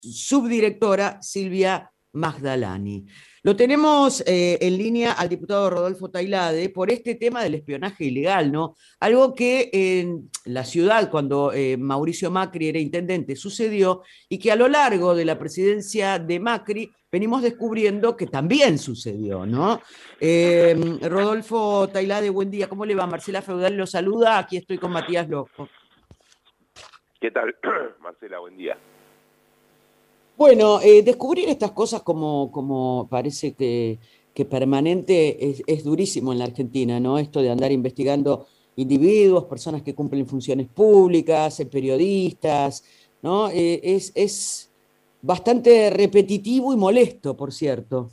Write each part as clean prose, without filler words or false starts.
subdirectora Silvia Magdalani. Lo tenemos en línea al diputado Rodolfo Tailade por este tema del espionaje ilegal, ¿no? Algo que en la ciudad, cuando Mauricio Macri era intendente, sucedió y que a lo largo de la presidencia de Macri venimos descubriendo que también sucedió, ¿no? Rodolfo Tailade, buen día, ¿cómo le va? Marcela Feudal lo saluda, aquí estoy con Matías Loco. ¿Qué tal, Marcela? Buen día. Bueno, descubrir estas cosas como parece que permanente es durísimo en la Argentina, ¿no? Esto de andar investigando individuos, personas que cumplen funciones públicas, periodistas, ¿no? Es bastante repetitivo y molesto, por cierto.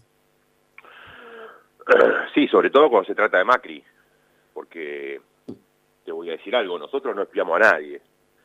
Sí, sobre todo cuando se trata de Macri, porque te voy a decir algo, nosotros no espiamos a nadie.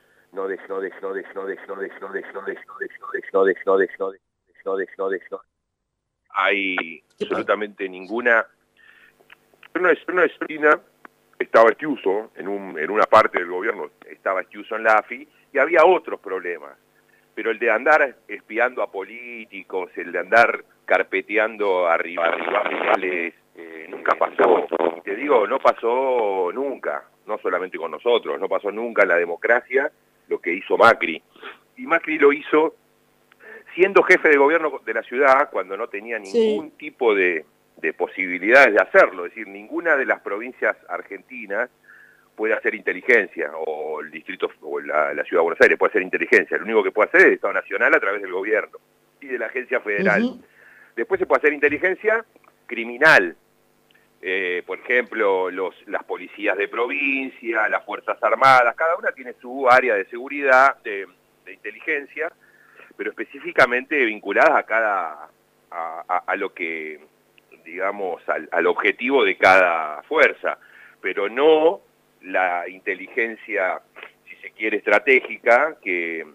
Hay absolutamente ninguna. Una esquina estaba Estiuso en una parte del gobierno, estaba Estiuso en la AFI y había otros problemas. Pero el de andar espiando a políticos, el de andar carpeteando a rivales, nunca pasó. Te digo, no pasó nunca, no solamente con nosotros, no pasó nunca en la democracia lo que hizo Macri. Y Macri lo hizo siendo jefe de gobierno de la ciudad cuando no tenía ningún tipo de posibilidades de hacerlo. Es decir, ninguna de las provincias argentinas puede hacer inteligencia, o el distrito, o la ciudad de Buenos Aires puede hacer inteligencia. Lo único que puede hacer es el Estado Nacional a través del gobierno y de la agencia federal. Después se puede hacer inteligencia criminal. Por ejemplo, las policías de provincia, las Fuerzas Armadas, cada una tiene su área de seguridad, de inteligencia, pero específicamente vinculadas a lo que, digamos, al objetivo de cada fuerza, pero no la inteligencia, si se quiere, estratégica, que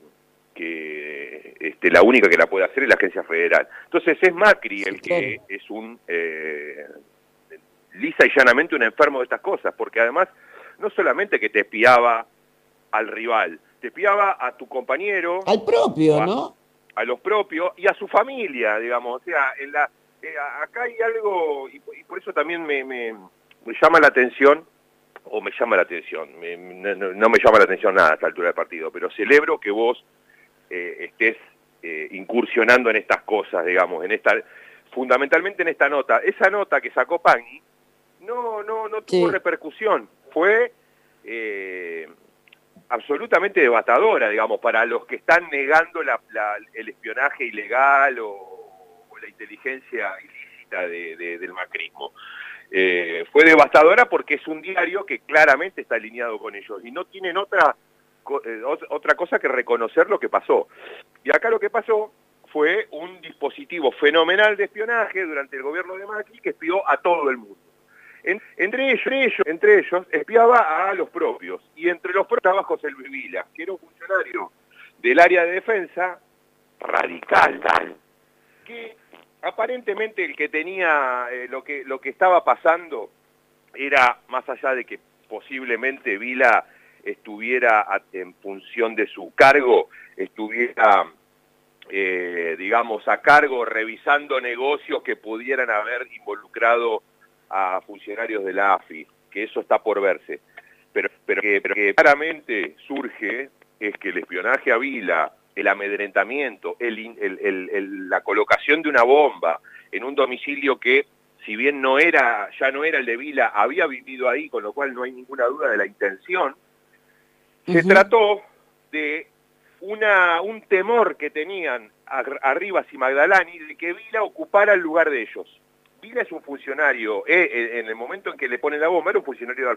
la única que la puede hacer es la agencia federal. Entonces es Macri el que es un lisa y llanamente un enfermo de estas cosas, porque además no solamente que te espiaba al rival, te espiaba a tu compañero, al propio, ¿no? A los propios y a su familia, digamos. O sea, acá hay algo, y por eso también me llama la atención, no me llama la atención nada a esta altura del partido, pero celebro que vos estés incursionando en estas cosas, digamos, fundamentalmente en esta nota. Esa nota que sacó Pagni no tuvo repercusión, fue absolutamente devastadora, digamos, para los que están negando el espionaje ilegal o la inteligencia ilícita del macrismo. Fue devastadora porque es un diario que claramente está alineado con ellos y no tienen otra cosa que reconocer lo que pasó. Y acá lo que pasó fue un dispositivo fenomenal de espionaje durante el gobierno de Macri que espió a todo el mundo. Entre ellos espiaba a los propios, y entre los propios estaba José Luis Vila, que era un funcionario del área de defensa radical, que aparentemente el que tenía lo que estaba pasando era, más allá de que posiblemente Vila estuviera en función de su cargo, estuviera digamos a cargo revisando negocios que pudieran haber involucrado a funcionarios de la AFI, que eso está por verse, pero que claramente surge es que el espionaje a Vila, el amedrentamiento, la colocación de una bomba en un domicilio que, si bien ya no era el de Vila, había vivido ahí, con lo cual no hay ninguna duda de la intención, se trató de un temor que tenían Arribas y Magdalani de que Vila ocupara el lugar de ellos. Vila es un funcionario, en el momento en que le ponen la bomba, era un funcionario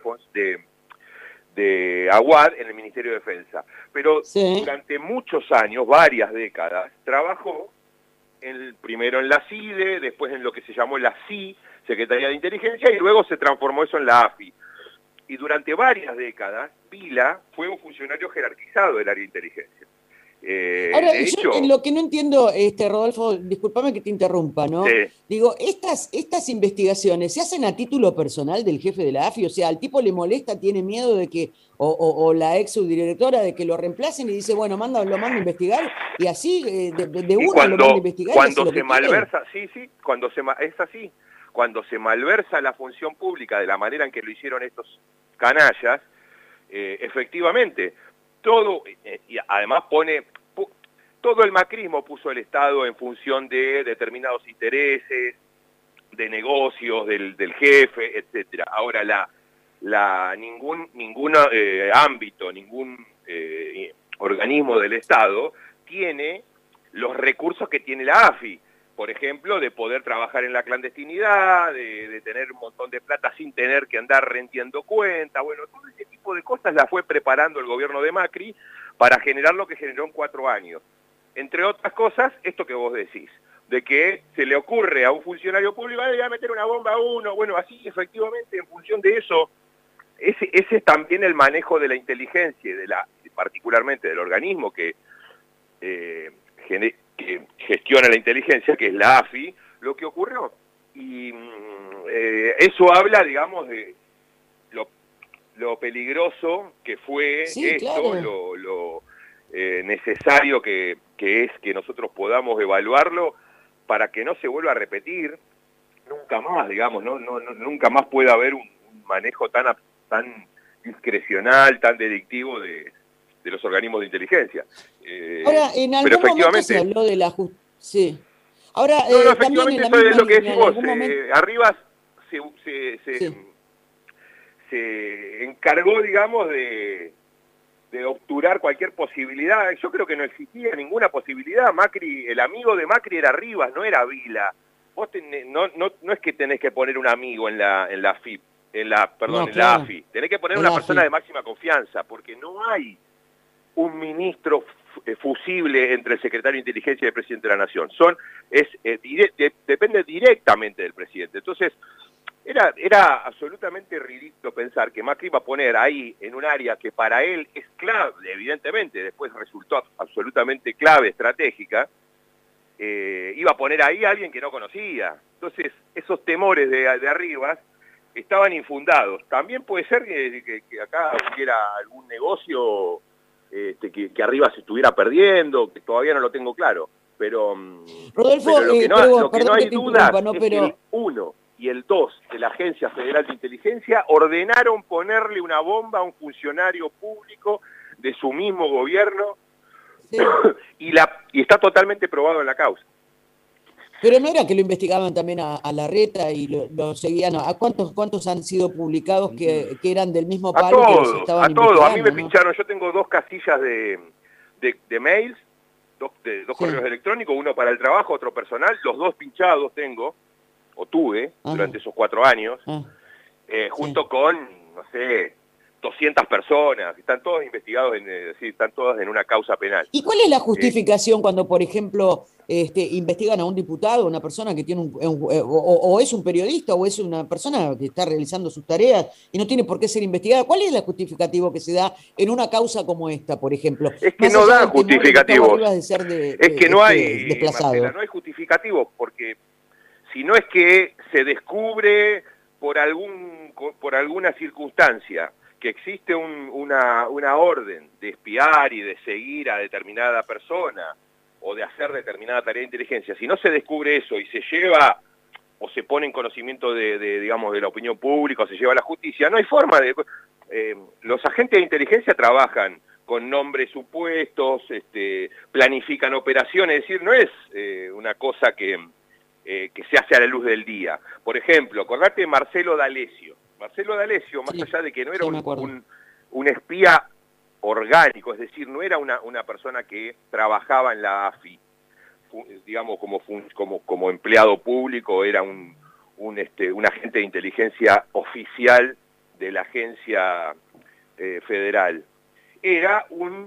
de Aguad en el Ministerio de Defensa. Pero durante muchos años, varias décadas, trabajó primero en la CIDE, después en lo que se llamó la CI, Secretaría de Inteligencia, y luego se transformó eso en la AFI. Y durante varias décadas, Vila fue un funcionario jerarquizado del área de inteligencia. Ahora, De yo hecho, lo que no entiendo, Rodolfo, discúlpame que te interrumpa, ¿no? sí. Digo, estas investigaciones se hacen a título personal del jefe de la AFI, o sea, al tipo le molesta, tiene miedo de que, o la ex subdirectora de que lo reemplacen y dice, bueno, lo mando a investigar, y así de Y una lo manda a investigar y hace cuando lo se que quiere. malversa, sí, sí, es así, cuando se malversa la función pública de la manera en que lo hicieron estos canallas, efectivamente, todo, y además todo el macrismo puso el Estado en función de determinados intereses, de negocios del jefe, etcétera. Ahora, ningún ámbito, ningún organismo del Estado tiene los recursos que tiene la AFI. Por ejemplo, de poder trabajar en la clandestinidad, de tener un montón de plata sin tener que andar rendiendo cuentas. Bueno, todo ese tipo de cosas las fue preparando el gobierno de Macri para generar lo que generó en 4 años. Entre otras cosas, esto que vos decís, de que se le ocurre a un funcionario público, le voy a meter una bomba a uno. Bueno, así efectivamente, en función de eso, ese es también el manejo de la inteligencia, particularmente del organismo que gestiona la inteligencia, que es la AFI, lo que ocurrió. Y eso habla, digamos, de lo peligroso que fue Sí, esto, claro. lo necesario que es que nosotros podamos evaluarlo para que no se vuelva a repetir nunca más, digamos, nunca más pueda haber un manejo tan discrecional, tan delictivo de los organismos de inteligencia. Ahora, en Pero algún momento se efectivamente, habló de la justicia. Sí. Ahora, no, también en efectivamente la eso es misma lo que línea, decís en vos. algún momento. Arribas se, se, se, Sí. se encargó, digamos, de obturar cualquier posibilidad. Yo creo que no existía ninguna posibilidad. Macri, el amigo de Macri era Rivas, no era Vila. Vos no es que tenés que poner un amigo en la FIP, No, en la claro. AFI. Tenés que poner El una persona de AFI. máxima confianza, porque no hay un ministro fusible entre el secretario de Inteligencia y el presidente de la Nación. Depende directamente del presidente. Entonces, era absolutamente ridículo pensar que Macri iba a poner ahí en un área que para él es clave, evidentemente, después resultó absolutamente clave, estratégica, iba a poner ahí a alguien que no conocía. Entonces, esos temores de Arribas estaban infundados. También puede ser que acá hubiera algún negocio que Arribas estuviera perdiendo, que todavía no lo tengo claro. Pero Rodolfo, lo que no perdón que hay te dudas interrumpa, ¿no? es que el Pero 1 y el 2 de la Agencia Federal de Inteligencia ordenaron ponerle una bomba a un funcionario público de su mismo gobierno sí. y está totalmente probado en la causa. Pero no era que lo investigaban también a Larreta y lo seguían. ¿A cuántos han sido publicados que eran del mismo A palo y que los todos, a estaban todos. A mí me investigando, ¿no? pincharon, yo tengo 2 casillas de mails, dos correos Sí. electrónicos, uno para el trabajo, otro personal, los 2 pinchados tengo, o tuve, Ajá. durante esos 4 años, Ah, sí. junto con, no sé, 200 personas, están todos investigados, están todas en una causa penal. ¿Y cuál es la Eh, justificación cuando, por ejemplo, investigan a un diputado, una persona que tiene o es un periodista o es una persona que está realizando sus tareas y no tiene por qué ser investigada? ¿Cuál es el justificativo que se da en una causa como esta, por ejemplo? es que Más no allá dan del temor de Gustavo justificativos, Rivas de ser es que no hay, Marcela, desplazado. no hay justificativos, porque si no es que se descubre por alguna circunstancia que existe una orden de espiar y de seguir a determinada persona o de hacer determinada tarea de inteligencia, si no se descubre eso y se lleva o se pone en conocimiento digamos, de la opinión pública o se lleva a la justicia, no hay forma de... los agentes de inteligencia trabajan con nombres supuestos, planifican operaciones, es decir, no es una cosa que se hace a la luz del día. Por ejemplo, acordate de Marcelo D'Alessio. Marcelo D'Alessio, más Sí, allá de que no era sí, me acuerdo. un espía orgánico, es decir, no era una persona que trabajaba en la AFI, digamos, como empleado público, era un agente de inteligencia oficial de la agencia federal. Era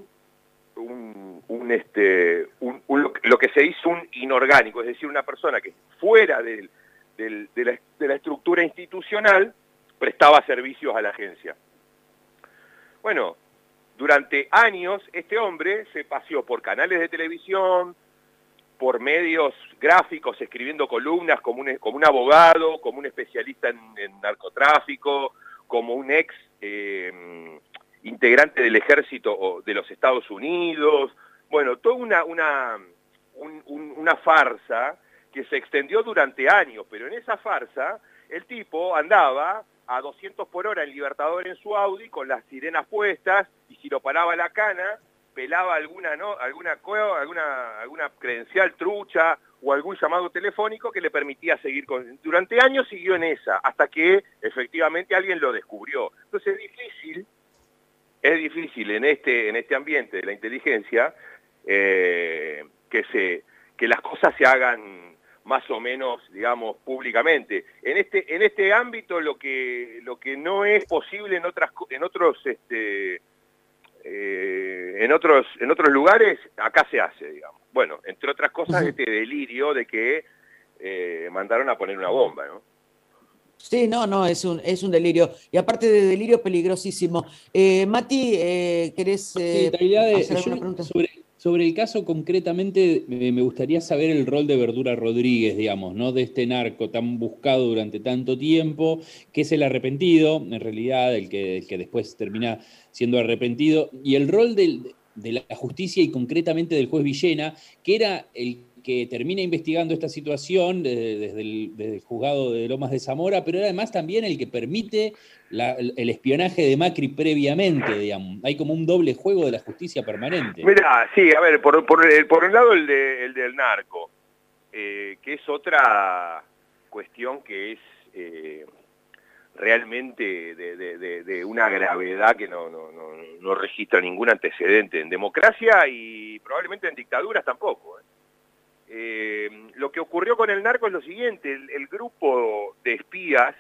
lo que se hizo un inorgánico, es decir, una persona que fuera de la estructura institucional prestaba servicios a la agencia. Bueno, durante años este hombre se paseó por canales de televisión, por medios gráficos, escribiendo columnas como un abogado, como un especialista en narcotráfico, como un ex integrante del ejército de los Estados Unidos. Bueno, toda una farsa que se extendió durante años, pero en esa farsa el tipo andaba a 200 por hora en Libertador en su Audi con las sirenas puestas, y si lo paraba la cana, pelaba alguna credencial trucha o algún llamado telefónico que le permitía seguir durante años siguió en esa, hasta que efectivamente alguien lo descubrió. Entonces es difícil en este ambiente de la inteligencia que las cosas se hagan más o menos, digamos, públicamente. En este ámbito lo que no es posible en otros lugares, acá se hace, digamos. Bueno, entre otras cosas, este delirio de que mandaron a poner una bomba, ¿no? Sí, no, es un delirio. Y aparte de delirio, peligrosísimo. Mati, ¿querés hacer alguna pregunta? Sobre el caso concretamente, me gustaría saber el rol de Verdura Rodríguez, digamos, ¿no? De este narco tan buscado durante tanto tiempo, que es el arrepentido, en realidad, el que después termina siendo arrepentido, y el rol de la justicia y concretamente del juez Villena, que era el que termina investigando esta situación desde el juzgado de Lomas de Zamora, pero era además también el que permite el espionaje de Macri previamente, digamos. Hay como un doble juego de la justicia permanente. Mirá, sí, a ver, por un lado el del narco, que es otra cuestión que es realmente de una gravedad que no registra ningún antecedente en democracia y probablemente en dictaduras tampoco. Lo que ocurrió con el narco es lo siguiente: el grupo de espías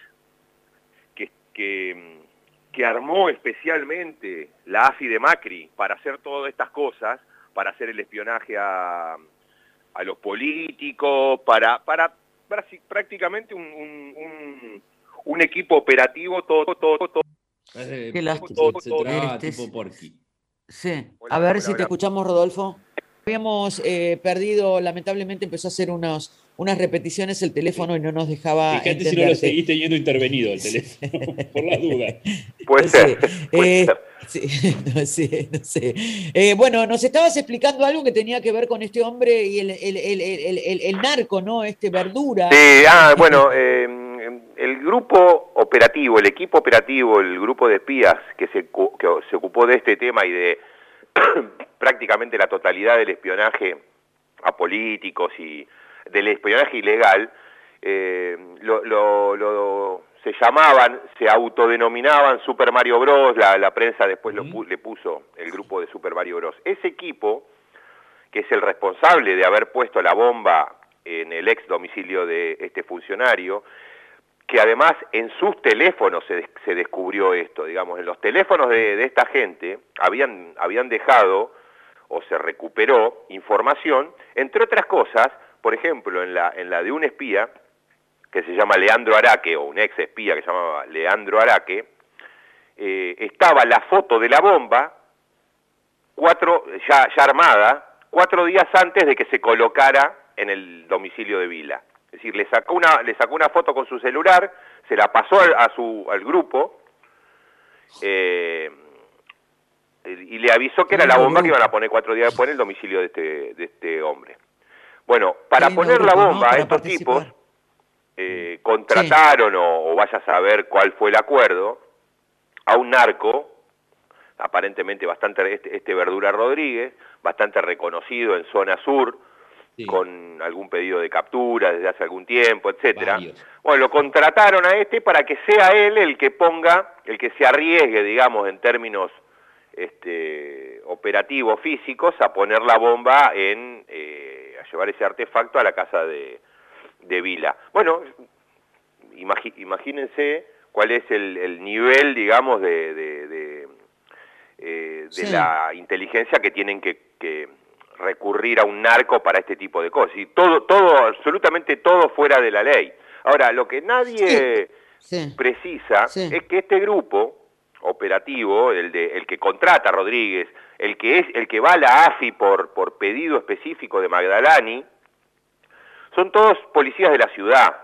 que armó especialmente la AFI de Macri para hacer todas estas cosas, para hacer el espionaje a los políticos, para prácticamente un equipo operativo todo. Qué lástima. Tipo Porky. Sí. A ver si te escuchamos, Rodolfo. Habíamos perdido, lamentablemente empezó a hacer unas repeticiones el teléfono y no nos dejaba Fíjate entenderte. si no lo seguís teniendo intervenido el teléfono, por las dudas. Puede ser. Sí, no sé. Bueno, nos estabas explicando algo que tenía que ver con este hombre y el narco, ¿no? Verdura. Sí, bueno, el grupo operativo, el equipo operativo, el grupo de espías que se ocupó de este tema y de prácticamente la totalidad del espionaje a políticos y del espionaje ilegal, se autodenominaban Super Mario Bros. La prensa después le puso el grupo de Super Mario Bros. Ese equipo, que es el responsable de haber puesto la bomba en el ex domicilio de este funcionario, que además en sus teléfonos se descubrió esto, digamos, en los teléfonos de esta gente habían dejado o se recuperó información, entre otras cosas, por ejemplo, en la de un espía que se llama Leandro Araque, o un ex espía que se llamaba Leandro Araque, estaba la foto de la bomba ya armada 4 días antes de que se colocara en el domicilio de Vila. Es decir, le sacó una foto con su celular, se la pasó al grupo y le avisó que era la bomba que iban a poner 4 días después en el domicilio de este hombre. Bueno, para poner la bomba a estos tipos contrataron, o vaya a saber cuál fue el acuerdo, a un narco, aparentemente este Verdura Rodríguez, bastante reconocido en zona sur, sí, con algún pedido de captura desde hace algún tiempo, etcétera. Bueno, lo contrataron a para que sea él el que se arriesgue, digamos, en términos operativos físicos, a poner la bomba a llevar ese artefacto a la casa de Vila. Bueno, imagínense cuál es el nivel, digamos, de la inteligencia que tienen que recurrir a un narco para este tipo de cosas. Y absolutamente todo fuera de la ley. Ahora, lo que nadie precisa es que este grupo operativo, el que contrata a Rodríguez, el que va a la AFI por pedido específico de Magdalani, son todos policías de la ciudad,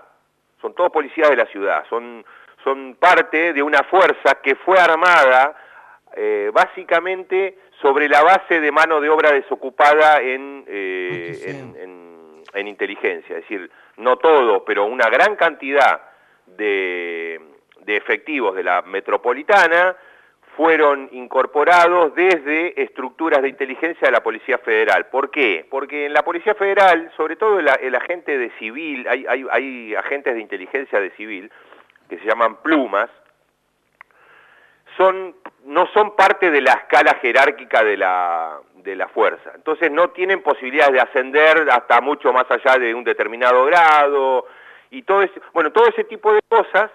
son parte de una fuerza que fue armada básicamente sobre la base de mano de obra desocupada en inteligencia, es decir, no todo, pero una gran cantidad de efectivos de la metropolitana fueron incorporados desde estructuras de inteligencia de la Policía Federal. ¿Por qué? Porque en la Policía Federal, sobre todo el agente de civil, hay agentes de inteligencia de civil que se llaman plumas, no son parte de la escala jerárquica de la fuerza. Entonces no tienen posibilidades de ascender hasta mucho más allá de un determinado grado, y todo ese tipo de cosas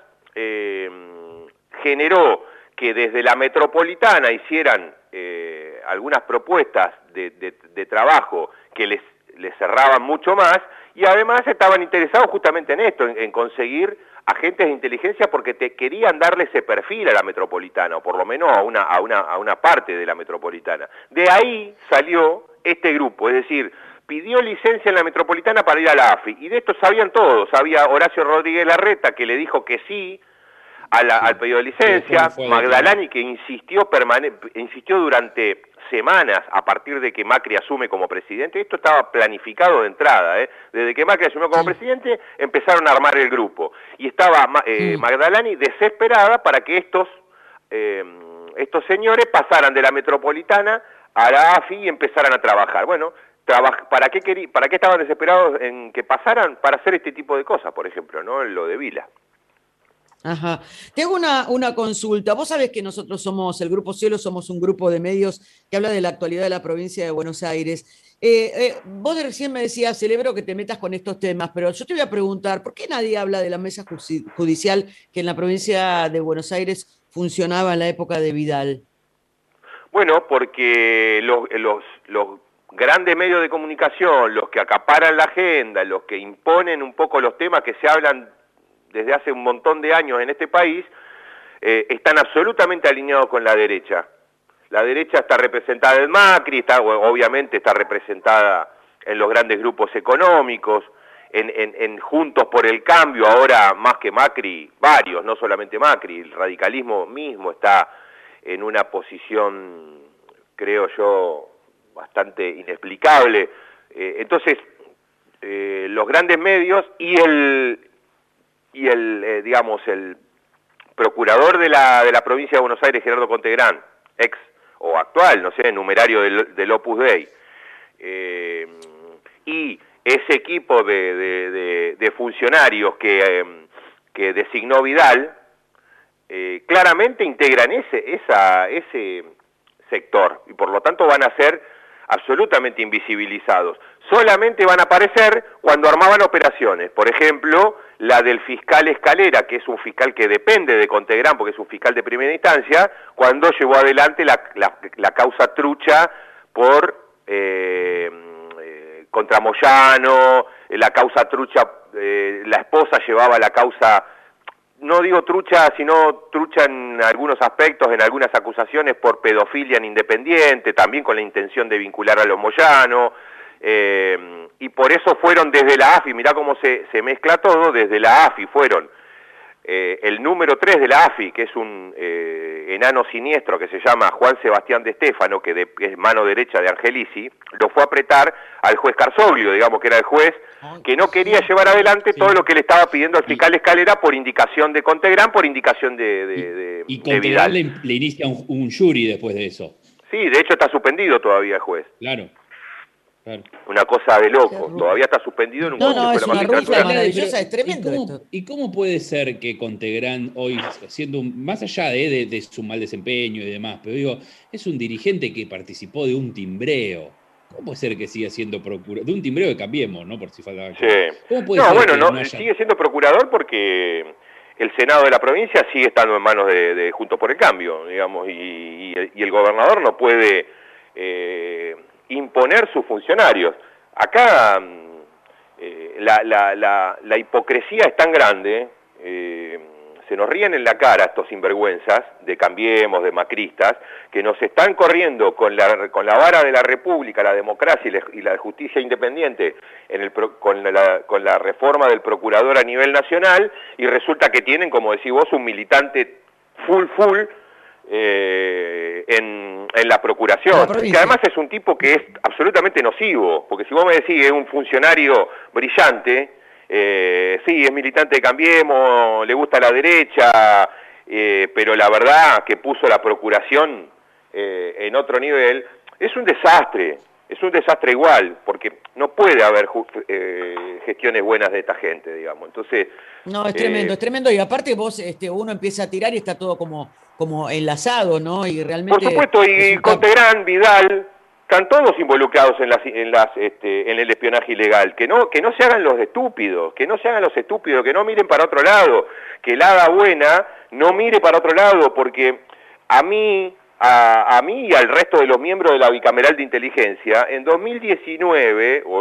generó que desde la metropolitana hicieran algunas propuestas de trabajo que les cerraban mucho más, y además estaban interesados justamente en esto, en conseguir agentes de inteligencia, porque querían darle ese perfil a la metropolitana, o por lo menos a una parte de la metropolitana. De ahí salió este grupo, es decir, pidió licencia en la metropolitana para ir a la AFI, y de esto sabían todos. Sabía Horacio Rodríguez Larreta, que le dijo que sí al pedido de licencia, Magdalani, que insistió durante semanas a partir de que Macri asume como presidente. Esto estaba planificado de entrada, desde que Macri asumió como presidente empezaron a armar el grupo, y estaba Magdalani desesperada para que estos señores pasaran de la metropolitana a la AFI y empezaran a trabajar. Bueno, ¿para qué estaban desesperados en que pasaran? Para hacer este tipo de cosas, por ejemplo, ¿no? Lo de Vila. Ajá. Te hago una consulta. Vos sabés que nosotros somos, el Grupo Cielo, somos un grupo de medios que habla de la actualidad de la provincia de Buenos Aires. Vos recién me decías, celebro que te metas con estos temas, pero yo te voy a preguntar, ¿por qué nadie habla de la mesa judicial que en la provincia de Buenos Aires funcionaba en la época de Vidal? Bueno, porque los grandes medios de comunicación, los que acaparan la agenda, los que imponen un poco los temas que se hablan desde hace un montón de años en este país, están absolutamente alineados con la derecha. La derecha está representada en Macri, obviamente está representada en los grandes grupos económicos, en Juntos por el Cambio, ahora más que Macri, varios, no solamente Macri, el radicalismo mismo está en una posición, creo yo, bastante inexplicable. Entonces, los grandes medios y el procurador de la provincia de Buenos Aires, Gerardo Contegrán, ex o actual, no sé, numerario del Opus Dei, y ese equipo de funcionarios que designó Vidal, claramente integran ese sector, y por lo tanto van a ser absolutamente invisibilizados. Solamente van a aparecer cuando armaban operaciones, por ejemplo, la del fiscal Escalera, que es un fiscal que depende de Contegrán, porque es un fiscal de primera instancia, cuando llevó adelante la causa trucha contra Moyano, la causa trucha, la esposa llevaba la causa, no digo trucha, sino trucha en algunos aspectos, en algunas acusaciones por pedofilia en Independiente, también con la intención de vincular a los Moyano, y por eso fueron desde la AFI, mirá cómo se mezcla todo, desde la AFI fueron el número 3 de la AFI, que es un enano siniestro que se llama Juan Sebastián de Stefano, que es mano derecha de Angelici, lo fue a apretar al juez Carzoglio, digamos que era el juez, que no quería llevar adelante todo lo que le estaba pidiendo al fiscal Escalera por indicación de Contegrán, por indicación de Contegrán Vidal. le inicia un jury después de eso. Sí, de hecho está suspendido todavía el juez. Claro. Una cosa de loco, todavía está suspendido en un No, es una rufla maravillosa, es tremendo esto. ¿Y cómo puede ser que Contegrán hoy, siendo más allá de su mal desempeño y demás, pero digo, es un dirigente que participó de un timbreo? ¿Cómo puede ser que siga siendo procurador? De un timbreo que Cambiemos, ¿no? Por si faltaba. Sí. ¿Cómo puede ser que no haya... sigue siendo procurador porque el Senado de la provincia sigue estando en manos de Juntos por el Cambio, digamos, y el gobernador no puede imponer sus funcionarios. Acá la hipocresía es tan grande, se nos ríen en la cara estos sinvergüenzas de Cambiemos, de macristas, que nos están corriendo con la vara de la República, la democracia y la justicia independiente con la reforma del procurador a nivel nacional, y resulta que tienen, como decís vos, un militante full en la procuración, que además es un tipo que es absolutamente nocivo, porque si vos me decís es un funcionario brillante, sí, es militante de Cambiemos, le gusta la derecha, pero la verdad que puso la procuración en otro nivel, es un desastre igual, porque no puede haber gestiones buenas de esta gente, digamos. Entonces, no, es tremendo, y aparte vos, uno empieza a tirar y está todo como enlazado, ¿no? Y realmente... Por supuesto, y Contegrán, Vidal, están todos involucrados en el espionaje ilegal. Que no se hagan los estúpidos, que no miren para otro lado, que la hada buena no mire para otro lado, porque a mí y al resto de los miembros de la bicameral de inteligencia, en 2019 o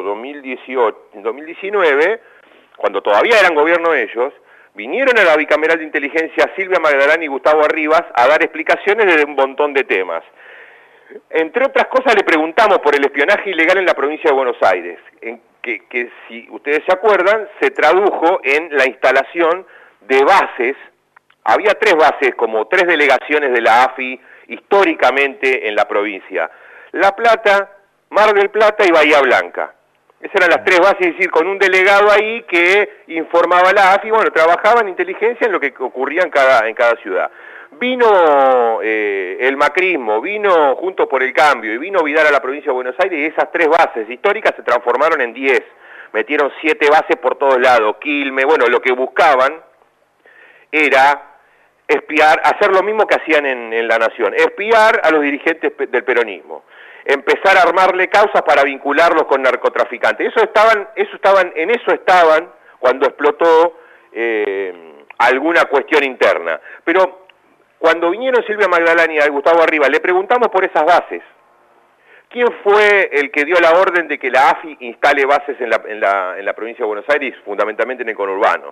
2019, cuando todavía eran gobierno ellos, vinieron a la bicameral de inteligencia Silvia Magdalani y Gustavo Arribas a dar explicaciones de un montón de temas. Entre otras cosas le preguntamos por el espionaje ilegal en la provincia de Buenos Aires, que si ustedes se acuerdan, se tradujo en la instalación de bases. Había 3 bases, como 3 delegaciones de la AFI históricamente en la provincia: La Plata, Mar del Plata y Bahía Blanca. Esas eran las 3 bases, es decir, con un delegado ahí que informaba a la AFI, bueno, trabajaba en inteligencia en lo que ocurría en cada ciudad. Vino el macrismo, vino Juntos por el Cambio y vino Vidal a la provincia de Buenos Aires, y esas 3 bases históricas se transformaron en 10. Metieron 7 bases por todos lados, Quilmes, bueno, lo que buscaban era espiar, hacer lo mismo que hacían en La Nación, espiar a los dirigentes del peronismo, empezar a armarle causas para vincularlos con narcotraficantes. En eso estaban cuando explotó alguna cuestión interna. Pero cuando vinieron Silvia Magdalani y Gustavo Arribas, le preguntamos por esas bases. ¿Quién fue el que dio la orden de que la AFI instale bases en la provincia de Buenos Aires, fundamentalmente en el conurbano?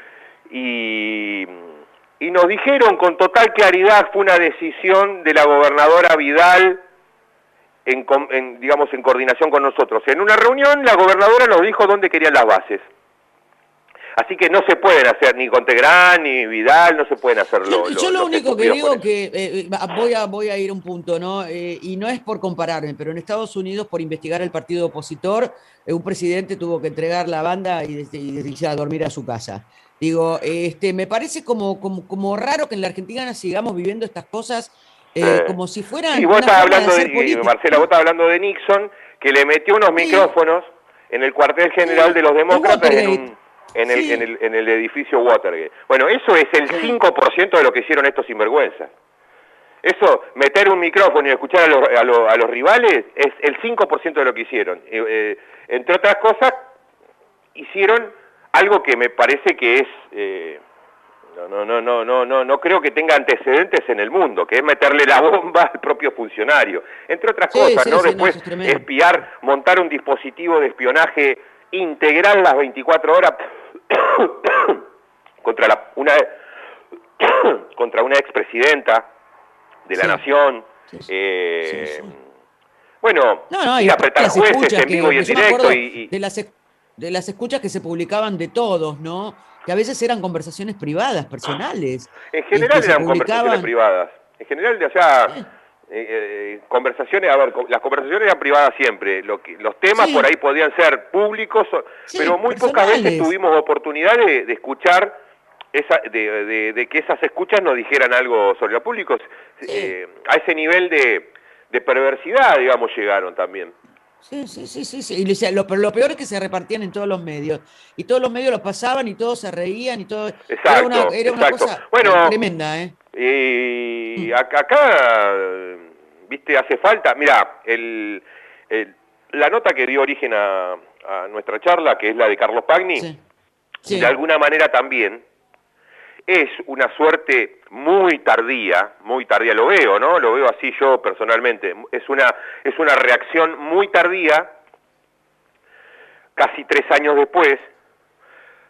Y nos dijeron con total claridad, fue una decisión de la gobernadora Vidal en coordinación con nosotros. En una reunión la gobernadora nos dijo dónde querían las bases. Así que no se pueden hacer, ni Contegrán, ni Vidal, no se pueden hacer yo lo único que digo que voy a ir a un punto, ¿no? Y no es por compararme, pero en Estados Unidos, por investigar al partido opositor, un presidente tuvo que entregar la banda y irse a dormir a su casa. Digo, me parece como raro que en la Argentina sigamos viviendo estas cosas como si fueran... Sí, vos estás hablando Marcela, vos estás hablando de Nixon, que le metió unos micrófonos en el cuartel general de los demócratas en el edificio Watergate. Bueno, eso es el 5% de lo que hicieron estos sinvergüenzas. Eso, meter un micrófono y escuchar a los rivales, es el 5% de lo que hicieron. Entre otras cosas, hicieron algo que me parece que es... No creo que tenga antecedentes en el mundo, que es meterle la bomba al propio funcionario. Entre otras cosas, ¿no? Después espiar, montar un dispositivo de espionaje integral las 24 horas contra una expresidenta de la Nación. Bueno, y apretar jueces en vivo y en directo. De las escuchas que se publicaban de todos, ¿no? Que a veces eran conversaciones privadas, personales. En general eran conversaciones privadas. En general, o sea, conversaciones, las conversaciones eran privadas siempre. Los temas por ahí podían ser públicos, pero muy pocas veces tuvimos oportunidad de escuchar, de que esas escuchas nos dijeran algo sobre lo público. A ese nivel de perversidad, digamos, llegaron también. Sí. Pero lo peor es que se repartían en todos los medios. Y todos los medios los pasaban y todos se reían y todo. Exacto, era una cosa tremenda, ¿eh? Y acá, viste, hace falta... Mirá, la nota que dio origen a nuestra charla, que es la de Carlos Pagni, de alguna manera también es una suerte muy tardía, lo veo, ¿no? Lo veo así yo personalmente. Es una reacción muy tardía, casi 3 años después,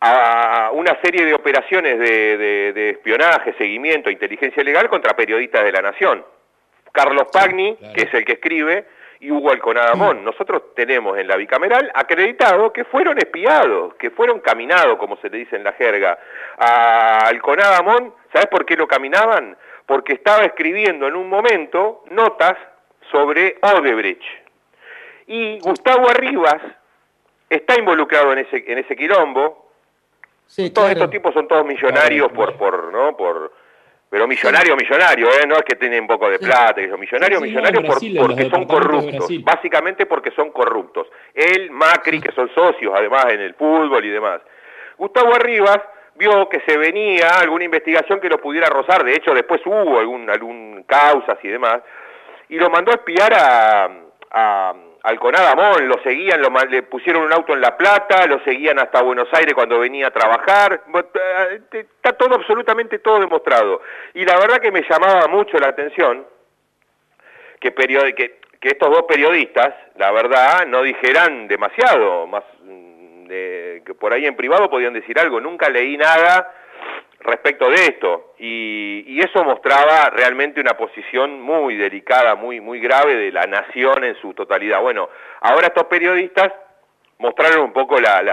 a una serie de operaciones de espionaje, seguimiento, inteligencia legal contra periodistas de La Nación. Carlos Pagni, claro, que es el que escribe, y Hugo Alconada Amón. Nosotros tenemos en la bicameral acreditado que fueron espiados, que fueron caminados, como se le dice en la jerga. A Alconada Amón, ¿sabes por qué lo caminaban? Porque estaba escribiendo en un momento notas sobre Odebrecht. Y Gustavo Arribas está involucrado en ese quilombo. Sí, Todos claro. estos tipos son todos millonarios pero millonario, no es que tienen un poco de plata, millonario porque son corruptos, básicamente porque son corruptos. Él, Macri, que son socios además en el fútbol y demás. Gustavo Arribas vio que se venía alguna investigación que lo pudiera rozar, de hecho después hubo algún causas y demás, y lo mandó a espiar a Alconada Amón, lo seguían, le pusieron un auto en La Plata, lo seguían hasta Buenos Aires cuando venía a trabajar, está todo, absolutamente todo demostrado. Y la verdad que me llamaba mucho la atención que estos dos periodistas, la verdad, no dijeran demasiado, más que por ahí en privado podían decir algo, nunca leí nada respecto de esto, y eso mostraba realmente una posición muy delicada, muy grave de la nación en su totalidad. Bueno, ahora estos periodistas mostraron un poco las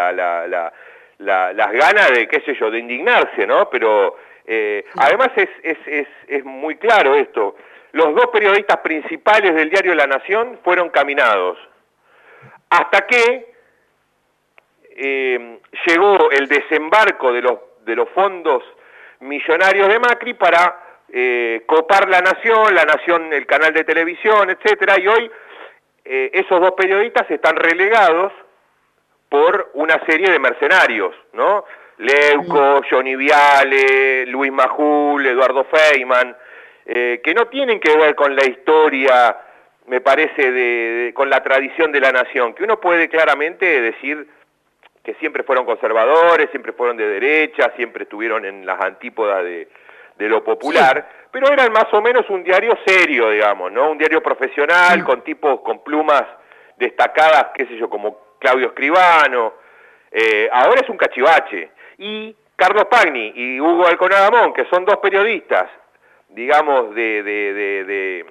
ganas de, qué sé yo, de indignarse, ¿no? Pero además es muy claro esto, los dos periodistas principales del diario La Nación fueron caminados, hasta que llegó el desembarco de los fondos millonarios de Macri para copar La Nación, el canal de televisión, etcétera, y hoy esos dos periodistas están relegados por una serie de mercenarios, ¿no? Leuco, Johnny Viale, Luis Majul, Eduardo Feynman, que no tienen que ver con la historia, me parece, con la tradición de La Nación, que uno puede claramente decir que siempre fueron conservadores, siempre fueron de derecha, siempre estuvieron en las antípodas de lo popular, pero eran más o menos un diario serio, digamos, ¿no? Un diario profesional, con tipos con plumas destacadas, qué sé yo, como Claudio Escribano. Ahora es un cachivache. Y Carlos Pagni y Hugo Alconada Amón, que son dos periodistas, digamos, que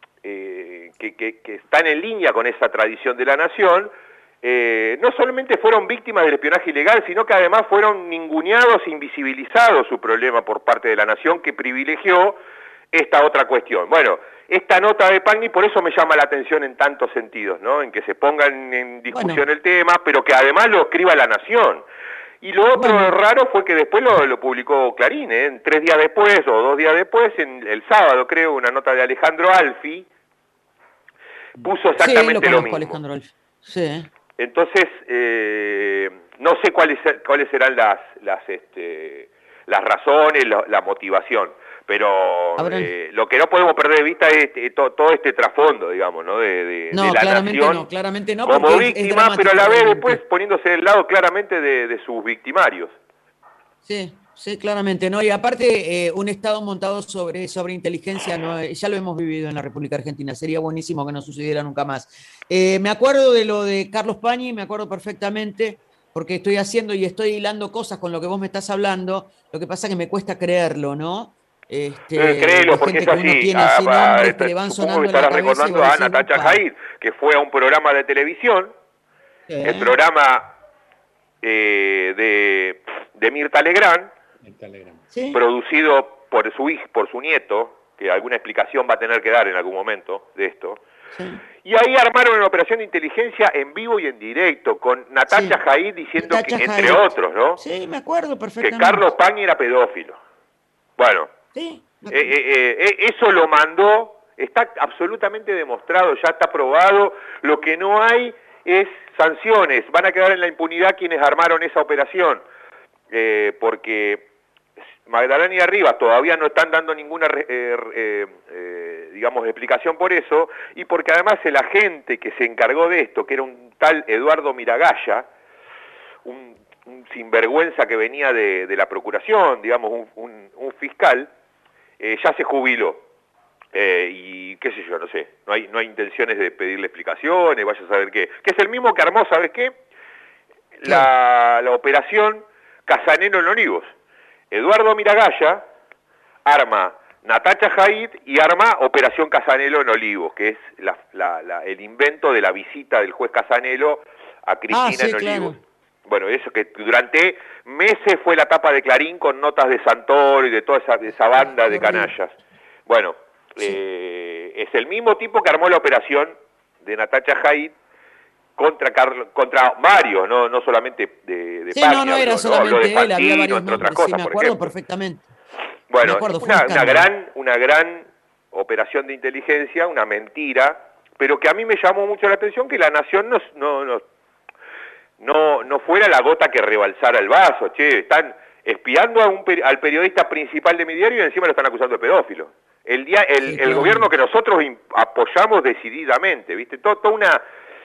están en línea con esa tradición de La Nación, no solamente fueron víctimas del espionaje ilegal, sino que además fueron ninguneados e invisibilizados su problema por parte de La Nación, que privilegió esta otra cuestión. Bueno, esta nota de Pagni por eso me llama la atención en tantos sentidos, ¿no? En que se pongan en discusión el tema, pero que además lo escriba La Nación. Y lo otro raro fue que después lo publicó Clarín, 3 días después o 2 días después, el sábado creo, una nota de Alejandro Alfi, puso exactamente lo mismo. Alejandro Alfi. Sí. Entonces, no sé cuáles serán las razones, la motivación, pero lo que no podemos perder de vista es todo este trasfondo, digamos, ¿no? De La Nación claramente no, como víctima, pero a la vez después poniéndose del lado claramente de sus victimarios. Sí, claramente, ¿no? Y aparte, un Estado montado sobre inteligencia, ¿no? Ya lo hemos vivido en la República Argentina, sería buenísimo que no sucediera nunca más. Me acuerdo de lo de Carlos Pagni, me acuerdo perfectamente, porque estoy haciendo y estoy hilando cosas con lo que vos me estás hablando, lo que pasa es que me cuesta creerlo, ¿no? Créelo, porque es así. Que le van sonando me estarás recordando a Natacha Jair, que fue a un programa de televisión, el programa de Mirta Legrand, producido por su nieto, que alguna explicación va a tener que dar en algún momento de esto. Y ahí armaron una operación de inteligencia en vivo y en directo, con Natacha Jair diciendo que, entre otros, ¿no? Sí, me acuerdo perfectamente. Que Carlos Pagni era pedófilo. Bueno, eso lo mandó, está absolutamente demostrado, ya está probado. Lo que no hay es sanciones, van a quedar en la impunidad quienes armaron esa operación, porque Magdalena y Arribas todavía no están dando ninguna digamos, explicación por eso, y porque además el agente que se encargó de esto, que era un tal Eduardo Miragaya, un sinvergüenza que venía de la procuración, digamos, un fiscal, ya se jubiló. Y qué sé yo, no sé, no hay intenciones de pedirle explicaciones, vaya a saber qué. Que es el mismo que armó, ¿sabes qué? La operación Casanelo en Olivos. Eduardo Miragaya arma Natacha Jaid y arma Operación Casanelo en Olivos, que es el invento de la visita del juez Casanelo a Cristina sí, en Olivos. claro. Bueno, eso que durante meses fue la tapa de Clarín con notas de Santoro y de toda esa banda de canallas. Bueno, es el mismo tipo que armó la operación de Natacha Jaid contra varios, no solamente de Sí, Pagni, no era lo solamente de él, había Fantino, varios entre otras nombres, cosas, sí, me por acuerdo ejemplo. perfectamente. Bueno, Me acuerdo, fue un escándalo. una gran operación de inteligencia, una mentira, pero que a mí me llamó mucho la atención que la Nación no fuera la gota que rebalsara el vaso. Che, están espiando al periodista principal de mi diario y encima lo están acusando de pedófilo. El Claro. gobierno que nosotros apoyamos decididamente, ¿viste? Toda una...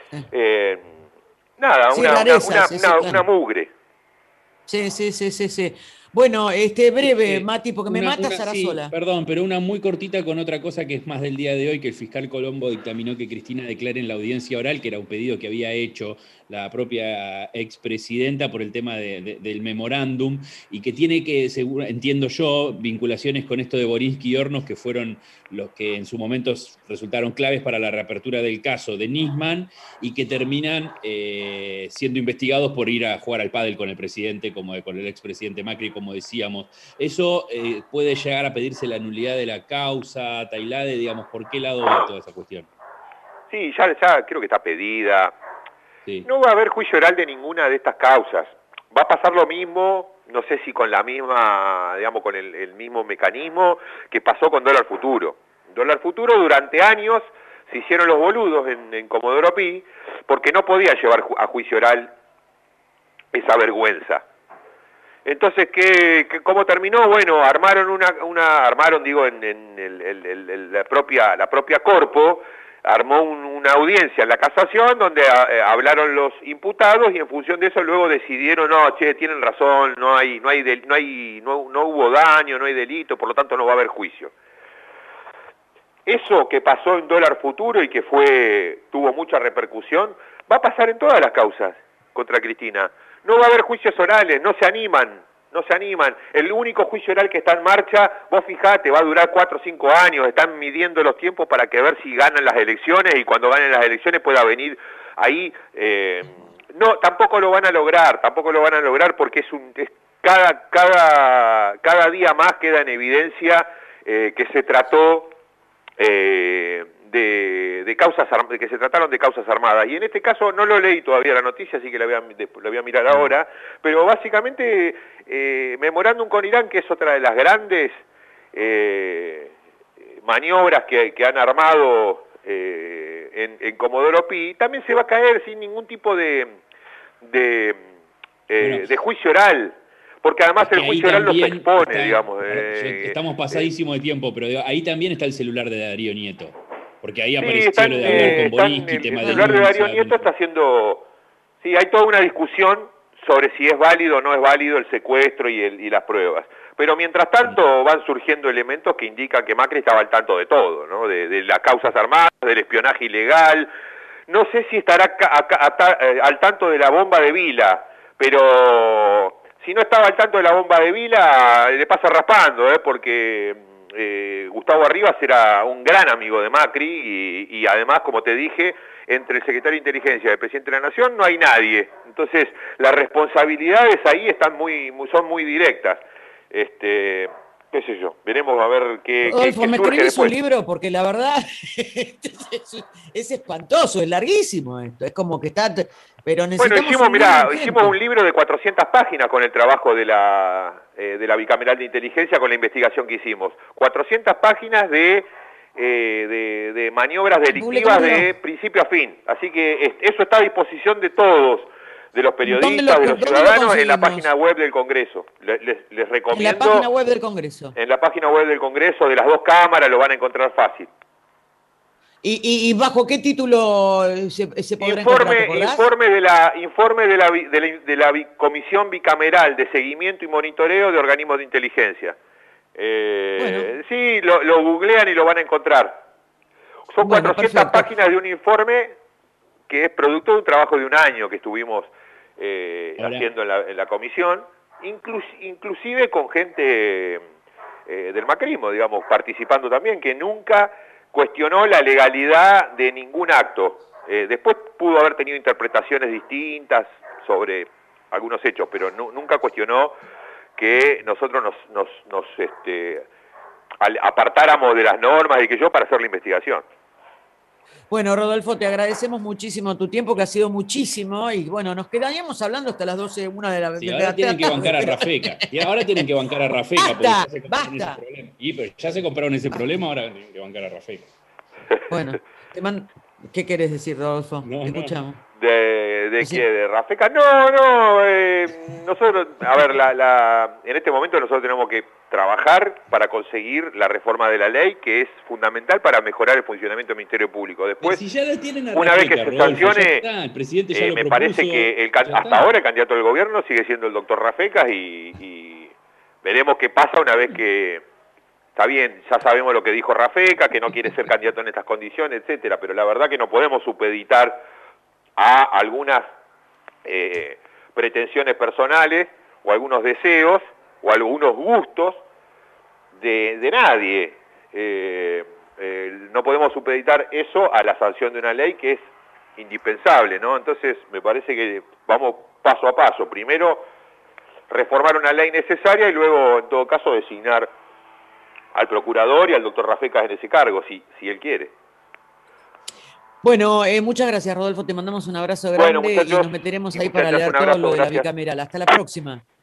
Sí, rarezas, sí, una claro. mugre. Sí. Bueno, breve, Mati, porque me mata Sí, Sarasola. perdón, pero una muy cortita con otra cosa que es más del día de hoy, que el fiscal Colombo dictaminó que Cristina declare en la audiencia oral, que era un pedido que había hecho la propia expresidenta por el tema del memorándum, y que tiene que, entiendo yo, vinculaciones con esto de Borinsky y Hornos, que fueron los que en su momento resultaron claves para la reapertura del caso de Nisman, y que terminan siendo investigados por ir a jugar al pádel con el presidente, como con el expresidente Macri, como decíamos. Eso puede llegar a pedirse la nulidad de la causa, Tailade, digamos, ¿por qué lado va toda esa cuestión? Sí, ya creo que está pedida. Sí. No va a haber juicio oral de ninguna de estas causas. Va a pasar lo mismo, no sé si con la misma, digamos, con el mismo mecanismo que pasó con Dólar Futuro. Dólar Futuro durante años se hicieron los boludos en Comodoro Pi porque no podían llevar a juicio oral esa vergüenza. Entonces, ¿cómo terminó? Bueno, armaron la propia Corpo, armó una audiencia en la casación donde hablaron los imputados y en función de eso luego decidieron, no, tienen razón, no hubo daño, no hay delito, por lo tanto no va a haber juicio. Eso que pasó en Dólar Futuro y que tuvo mucha repercusión, va a pasar en todas las causas contra Cristina. No va a haber juicios orales, no se animan. El único juicio oral que está en marcha, vos fijate, va a durar 4 o 5 años, están midiendo los tiempos para que ver si ganan las elecciones y cuando ganen las elecciones pueda venir ahí. No, tampoco lo van a lograr porque cada día más queda en evidencia que se trató que se trataron de causas armadas. Y en este caso no lo leí todavía la noticia, así que la voy a mirar ahora, pero básicamente memorándum con Irán, que es otra de las grandes maniobras que han armado en Comodoro Pi, también se va a caer sin ningún tipo de juicio oral. Porque además el juicio oral los expone, digamos. Estamos pasadísimos de tiempo, pero ahí también está el celular de Darío Nieto. Porque ahí apareció lo de hablar con Borinsky, tema de el celular de Darío Nieto está haciendo... Sí, hay toda una discusión sobre si es válido o no es válido el secuestro y las pruebas. Pero mientras tanto van surgiendo elementos que indican que Macri estaba al tanto de todo, ¿no? De las causas armadas, del espionaje ilegal. No sé si estará al tanto de la bomba de Vila, pero... Si no estaba al tanto de la bomba de Vila, le pasa raspando, porque Gustavo Arribas era un gran amigo de Macri y además, como te dije, entre el secretario de Inteligencia y el presidente de la Nación no hay nadie. Entonces, las responsabilidades ahí son muy directas. Qué sé yo, veremos a ver qué Rodolfo, ¿me surge escribís después. un libro? Porque la verdad es espantoso, es larguísimo esto. Es como que está... Pero necesitamos hicimos un libro de 400 páginas con el trabajo de la Bicameral de Inteligencia, con la investigación que hicimos. 400 páginas de maniobras delictivas de principio a fin. Así que eso está a disposición de todos, de los periodistas, de los ciudadanos, en la página web del Congreso. Les recomiendo... En la página web del Congreso. En la página web del Congreso, de las dos cámaras, lo van a encontrar fácil. ¿Y bajo qué título se podrá encontrar? Informe de la Comisión Bicameral de Seguimiento y Monitoreo de Organismos de Inteligencia. Bueno. Sí, lo googlean y lo van a encontrar. Son 400 páginas de un informe que es producto de un trabajo de un año que estuvimos haciendo en la comisión. inclusive con gente del macrismo, digamos, participando también, que nunca cuestionó la legalidad de ningún acto. Después pudo haber tenido interpretaciones distintas sobre algunos hechos, pero nunca cuestionó que nosotros nos apartáramos de las normas y que yo para hacer la investigación. Bueno, Rodolfo, te agradecemos muchísimo tu tiempo, que ha sido muchísimo, y bueno, nos quedaríamos hablando hasta las 12, 1 de la Sí, ahora tienen que bancar a Rafecas. Y ahora tienen que bancar a Rafecas. Basta. Pero ya se compraron ese problema, ahora tienen que bancar a Rafecas. Bueno, ¿qué querés decir, Rodolfo? No, Te escuchamos. ¿De qué? ¿De Rafecas? No, nosotros, a ver, en este momento nosotros tenemos que trabajar para conseguir la reforma de la ley, que es fundamental para mejorar el funcionamiento del Ministerio Público. Después, si ya la tienen a una Rafecas, vez que se sancione, el presidente ya lo me propuso, parece que hasta ahora el candidato del gobierno sigue siendo el doctor Rafecas y veremos qué pasa una vez que... Está bien, ya sabemos lo que dijo Rafecas, que no quiere ser candidato en estas condiciones, etcétera, pero la verdad que no podemos supeditar a algunas pretensiones personales o algunos deseos o algunos gustos de nadie. No podemos supeditar eso a la sanción de una ley que es indispensable, ¿no? Entonces me parece que vamos paso a paso. Primero reformar una ley necesaria y luego, en todo caso, designar al procurador y al doctor Rafecas en ese cargo, si él quiere. Bueno, muchas gracias, Rodolfo. Te mandamos un abrazo grande, bueno, muchachos, y nos meteremos ahí para leer todo lo de la bicameral. Hasta la próxima.